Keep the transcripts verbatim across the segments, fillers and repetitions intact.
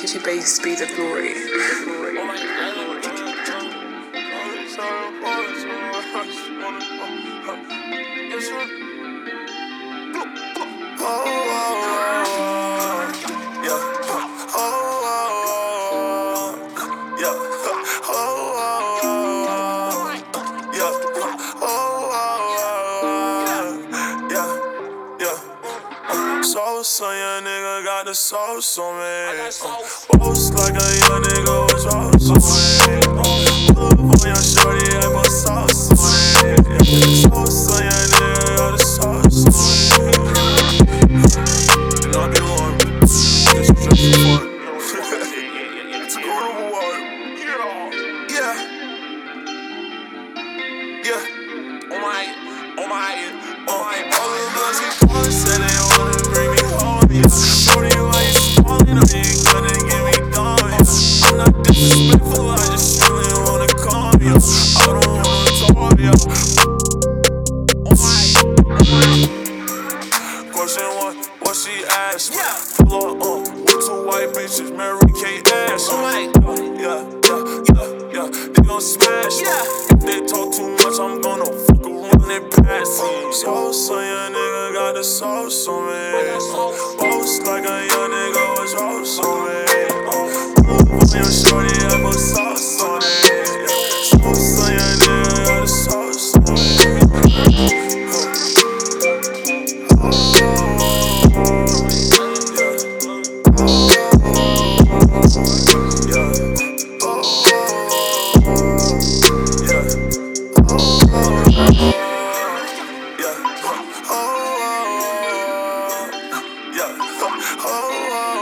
to base be the glory. The glory. Sauce on young nigga, got the sauce on me. Boast like a young nigga was Ross on me. Pull up on your shorty, I put sauce on it. Sauce on young nigga, got the sauce on me. And I'll get warm, just just for fun. It's going overwater. Yeah, yeah. Oh my, oh my, oh my. All the girls keep calling, say they wanna bring me home. Yeah, shorty, why you stalling? I ain't gonna get me gone. Yeah, I'm not disrespectful, I just really wanna calm you. I don't wanna talk, yeah. Oh my, oh my. Question one, what she asked me? Pull up, uh, with two white bitches, Mary Kate Ash. Oh my, yeah, yeah, yeah, yeah. They gon' smash me. If they talk too much, I'm gonna fuck around and pass it. Sauce on young nigga, got the sauce on me. Boast like a young nigga was Ross on me. Pull up on your shorty, I put sauce on it. Sauce on young nigga, got the sauce on me.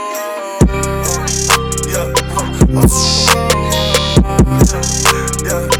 Yeah.